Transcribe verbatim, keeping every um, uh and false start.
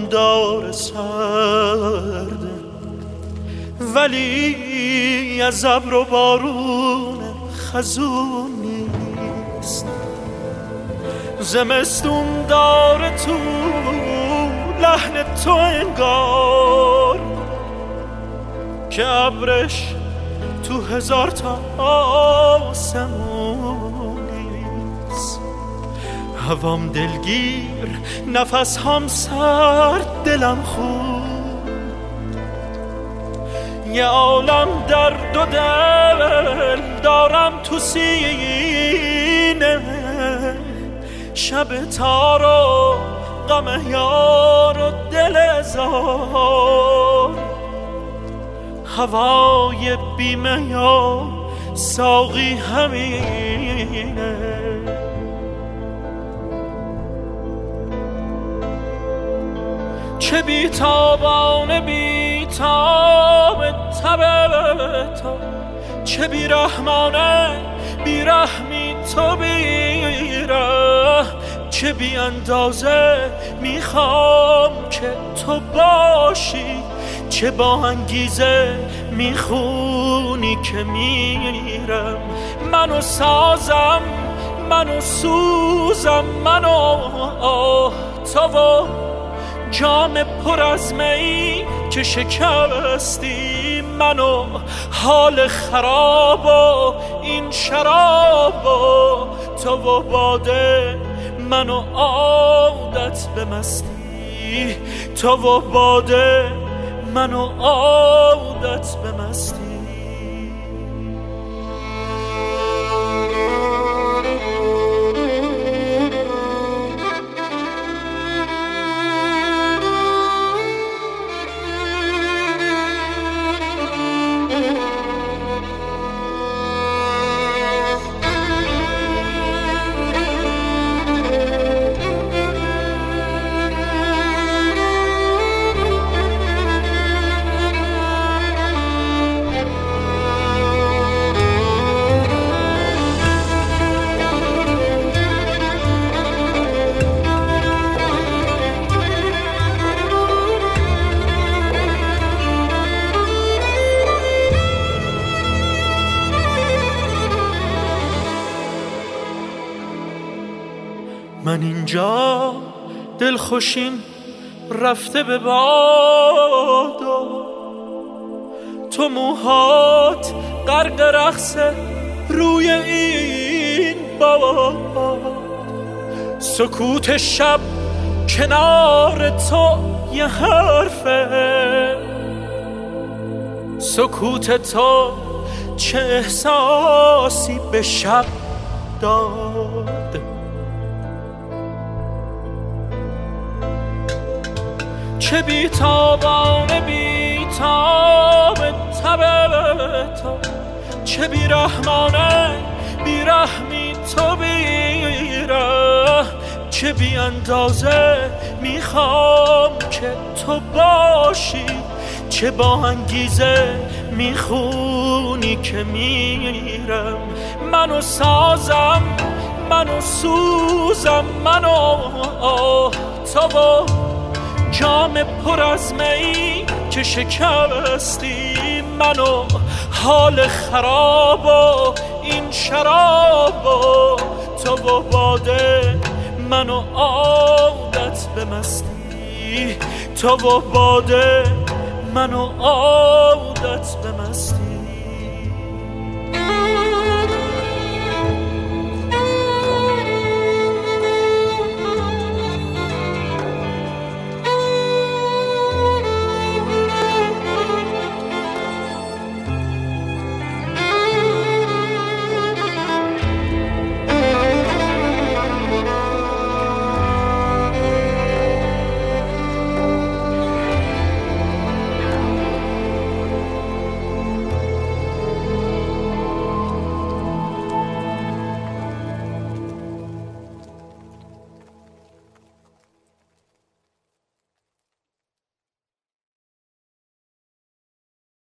دار سرده، ولی از ابر و بارون خزون نیست. زمستون داره تو لحن تو انگار که ابرش تو هزار تا آسمون نیست. هوام دلگیر، نفس هم سرد، دلم خوب، یه عالم درد و دل دارم تو سینه. شب تار و غم یار و دل زار، هوای بیمه یا ساقی همینه. چه بیتابانه بیتاب تب تو، چه بیرحمانه بیرحمی تو بیره. چه بی اندازه میخوام که تو باشی، چه با انگیزه میخونی که میرم. منو سازم، منو سوزم، منو آه تو و جام پر از می که شکستی. منو حال خراب و این شراب و تو و باده، منو عادت به مستی. تو و باده، منو عادت به مستی. من اینجا دلخوشیم رفته به بادا، تو موهات غرق رقص روی این باد. سکوت شب کنار تو یه حرفه، سکوت تو چه احساسی به شب داد. چه بیتابانه بیتاب تب تو، چه بیرحمانه بیرحمی تو بیره. چه بی اندازه میخوام که تو باشی، چه با انگیزه میخونی که میرم. منو سازم، منو سوزم، منو آه تو و جام پر از می که شکستی. منو حال خراب و این شراب و تو و باده، منو عادت به مستی. تو و باده، منو عادت به مستی.